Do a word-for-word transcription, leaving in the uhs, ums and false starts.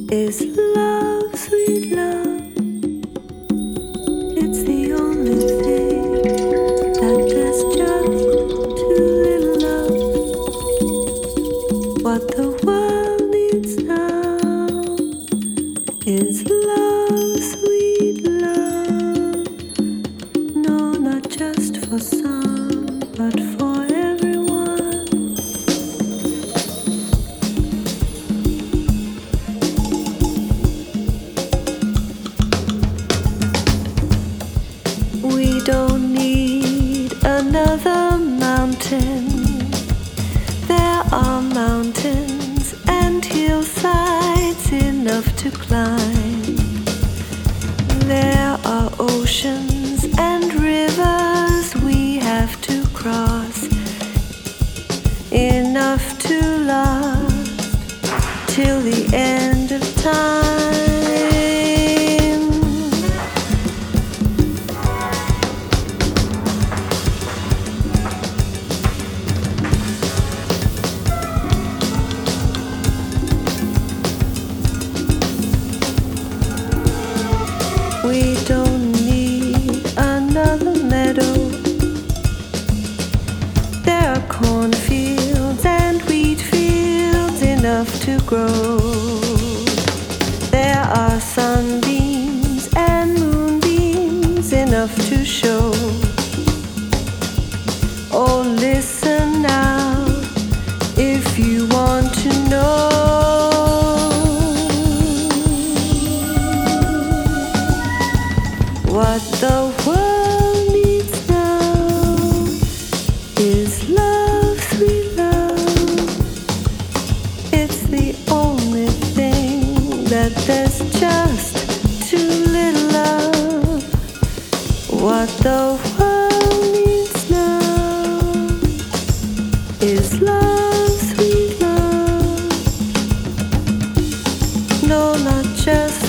is love, sweet love. It's the only thing that there's just too little of. What the world needs now is love, sweet love. No, not just for some, but for everyone. We don't need another mountain. There are mountains and hillsides enough to climb. There are oceans and rivers we have to cross, enough to last till the end of time. We don't need another meadow. There are cornfields and wheat fields enough to grow. There are sunbeams and moonbeams enough to show. Oh, listen now, if you want to know. What the world needs now is love, sweet love. It's the only thing that there's just too little of. What the world needs now is love, sweet love. No, not just